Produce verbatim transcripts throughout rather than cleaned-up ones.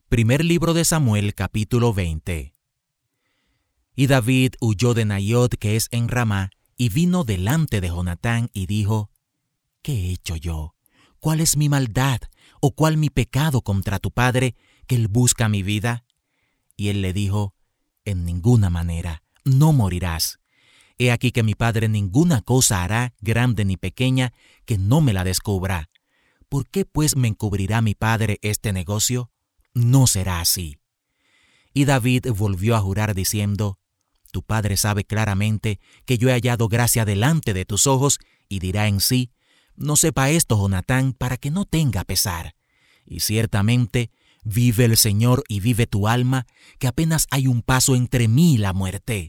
Primer libro de Samuel, capítulo veinte. Y David huyó de Naiot, que es en Ramá, y vino delante de Jonatán y dijo: ¿Qué he hecho yo? ¿Cuál es mi maldad o cuál mi pecado contra tu padre, que él busca mi vida? Y él le dijo: En ninguna manera, no morirás. He aquí que mi padre ninguna cosa hará, grande ni pequeña, que no me la descubra. ¿Por qué pues me encubrirá mi padre este negocio? No será así. Y David volvió a jurar diciendo: Tu padre sabe claramente que yo he hallado gracia delante de tus ojos, y dirá en sí: No sepa esto Jonatán, para que no tenga pesar. Y ciertamente vive el Señor y vive tu alma, que apenas hay un paso entre mí y la muerte.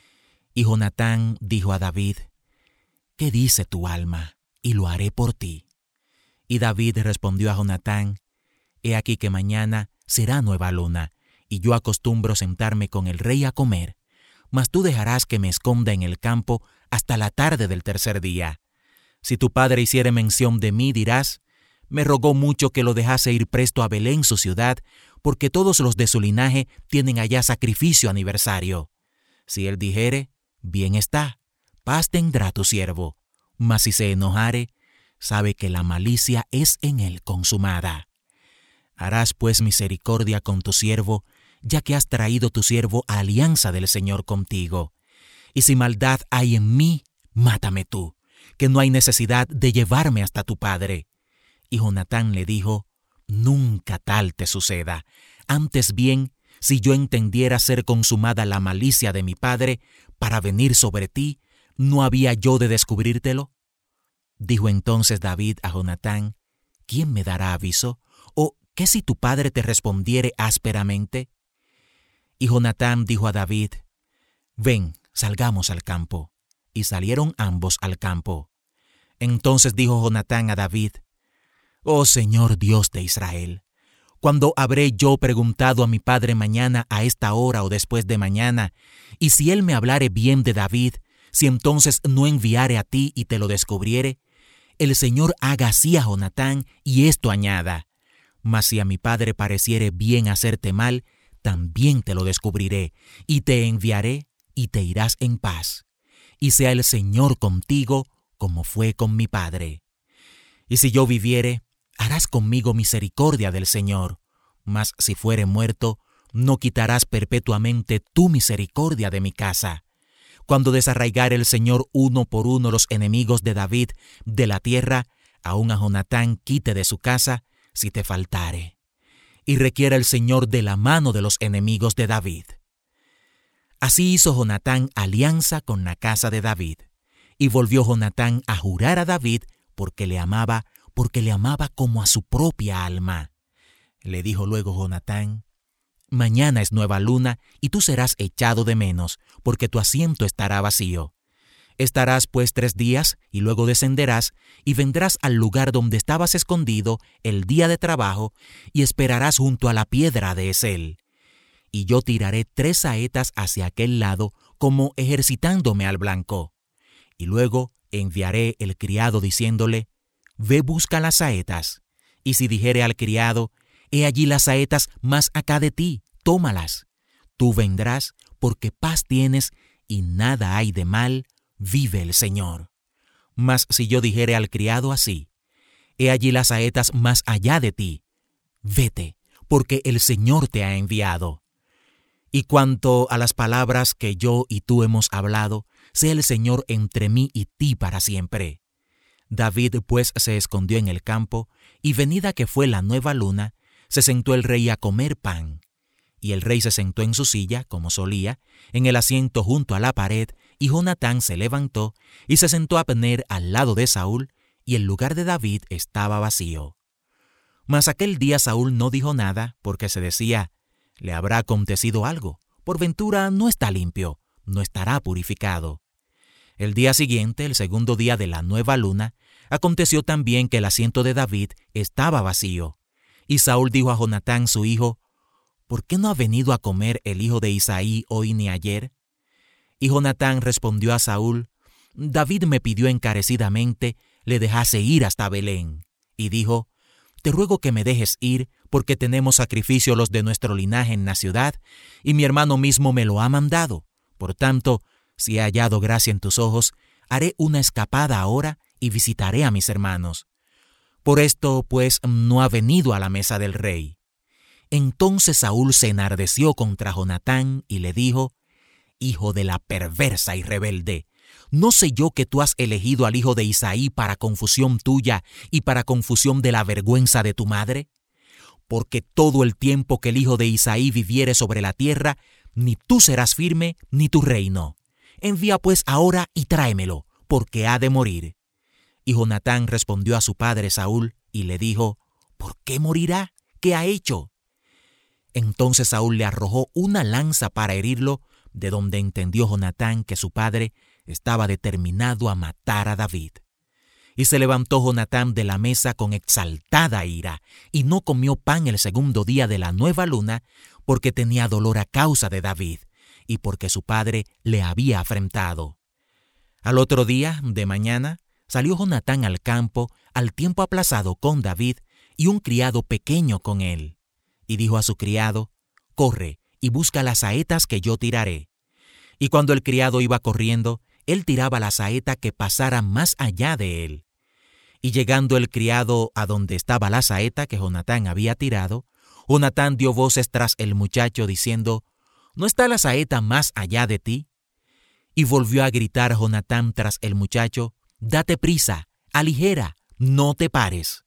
Y Jonatán dijo a David: ¿Qué dice tu alma? Y lo haré por ti. Y David respondió a Jonatán: He aquí que mañana será nueva luna, y yo acostumbro sentarme con el rey a comer, mas tú dejarás que me esconda en el campo hasta la tarde del tercer día. Si tu padre hiciere mención de mí, dirás: Me rogó mucho que lo dejase ir presto a Belén, su ciudad, porque todos los de su linaje tienen allá sacrificio aniversario. Si él dijere: Bien está, paz tendrá tu siervo. Mas si se enojare, sabe que la malicia es en él consumada. Harás pues misericordia con tu siervo, ya que has traído tu siervo a alianza del Señor contigo. Y si maldad hay en mí, mátame tú, que no hay necesidad de llevarme hasta tu padre. Y Jonatán le dijo: Nunca tal te suceda. Antes bien, si yo entendiera ser consumada la malicia de mi padre para venir sobre ti, ¿no había yo de descubrírtelo? Dijo entonces David a Jonatán: ¿Quién me dará aviso? ¿O qué si tu padre te respondiere ásperamente? Y Jonatán dijo a David: Ven, salgamos al campo. Y salieron ambos al campo. Entonces dijo Jonatán a David: Oh Señor Dios de Israel, ¿cuándo habré yo preguntado a mi padre mañana a esta hora o después de mañana? Y si él me hablare bien de David, si entonces no enviare a ti y te lo descubriere, el Señor haga así a Jonatán y esto añada: Mas si a mi padre pareciere bien hacerte mal, también te lo descubriré, y te enviaré, y te irás en paz. Y sea el Señor contigo, como fue con mi padre. Y si yo viviere, harás conmigo misericordia del Señor. Mas si fuere muerto, no quitarás perpetuamente tu misericordia de mi casa. Cuando desarraigare el Señor uno por uno los enemigos de David de la tierra, aun a Jonatán quite de su casa, si te faltare. Y requiera el Señor de la mano de los enemigos de David. Así hizo Jonatán alianza con la casa de David. Y volvió Jonatán a jurar a David porque le amaba, porque le amaba como a su propia alma. Le dijo luego Jonatán: Mañana es nueva luna y tú serás echado de menos, porque tu asiento estará vacío. Estarás pues tres días y luego descenderás y vendrás al lugar donde estabas escondido el día de trabajo y esperarás junto a la piedra de Esel. Y yo tiraré tres saetas hacia aquel lado como ejercitándome al blanco. Y luego enviaré el criado diciéndole: Ve, busca las saetas. Y si dijere al criado: He allí las saetas más acá de ti, tómalas. Tú vendrás, porque paz tienes y nada hay de mal, vive el Señor. Mas si yo dijere al criado así: He allí las saetas más allá de ti, vete, porque el Señor te ha enviado. Y cuanto a las palabras que yo y tú hemos hablado, sea el Señor entre mí y ti para siempre. David pues se escondió en el campo, y venida que fue la nueva luna, se sentó el rey a comer pan. Y el rey se sentó en su silla, como solía, en el asiento junto a la pared, y Jonatán se levantó y se sentó Abner al lado de Saúl, y el lugar de David estaba vacío. Mas aquel día Saúl no dijo nada, porque se decía: ¿Le habrá acontecido algo? Por ventura no está limpio, no estará purificado. El día siguiente, el segundo día de la nueva luna, aconteció también que el asiento de David estaba vacío. Y Saúl dijo a Jonatán su hijo: ¿Por qué no ha venido a comer el hijo de Isaí hoy ni ayer? Y Jonatán respondió a Saúl: David me pidió encarecidamente le dejase ir hasta Belén. Y dijo: te ruego que me dejes ir, porque tenemos sacrificio los de nuestro linaje en la ciudad, y mi hermano mismo me lo ha mandado. Por tanto, si he hallado gracia en tus ojos, haré una escapada ahora y visitaré a mis hermanos. Por esto, pues, no ha venido a la mesa del rey». Entonces Saúl se enardeció contra Jonatán y le dijo: «Hijo de la perversa y rebelde, ¿no sé yo que tú has elegido al hijo de Isaí para confusión tuya y para confusión de la vergüenza de tu madre? Porque todo el tiempo que el hijo de Isaí viviere sobre la tierra, ni tú serás firme, ni tu reino. Envía pues ahora y tráemelo, porque ha de morir». Y Jonatán respondió a su padre Saúl y le dijo: «¿Por qué morirá? ¿Qué ha hecho?». Entonces Saúl le arrojó una lanza para herirlo, de donde entendió Jonatán que su padre estaba determinado a matar a David. Y se levantó Jonatán de la mesa con exaltada ira, y no comió pan el segundo día de la nueva luna, porque tenía dolor a causa de David, y porque su padre le había afrentado. Al otro día, de mañana, salió Jonatán al campo, al tiempo aplazado con David, y un criado pequeño con él. Y dijo a su criado: «Corre y busca las saetas que yo tiraré». Y cuando el criado iba corriendo, él tiraba la saeta que pasara más allá de él. Y llegando el criado a donde estaba la saeta que Jonatán había tirado, Jonatán dio voces tras el muchacho diciendo: «¿No está la saeta más allá de ti?». Y volvió a gritar Jonatán tras el muchacho: «Date prisa, aligera, no te pares».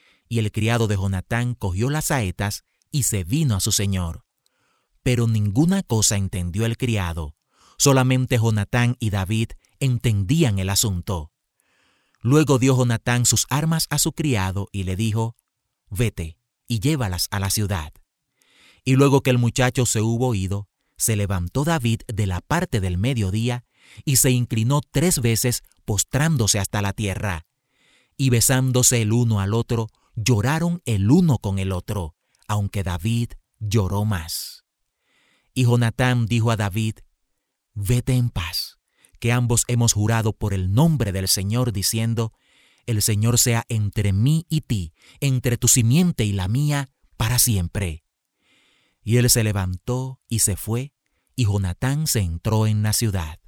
Y el criado de Jonatán cogió las saetas y se vino a su señor. Pero ninguna cosa entendió el criado, solamente Jonatán y David entendían el asunto. Luego dio Jonatán sus armas a su criado y le dijo: «Vete y llévalas a la ciudad». Y luego que el muchacho se hubo ido, se levantó David de la parte del mediodía y se inclinó tres veces postrándose hasta la tierra. Y besándose el uno al otro, lloraron el uno con el otro, aunque David lloró más. Y Jonatán dijo a David: «Vete en paz, que ambos hemos jurado por el nombre del Señor, diciendo: El Señor sea entre mí y ti, entre tu simiente y la mía, para siempre». Y él se levantó y se fue, y Jonatán se entró en la ciudad.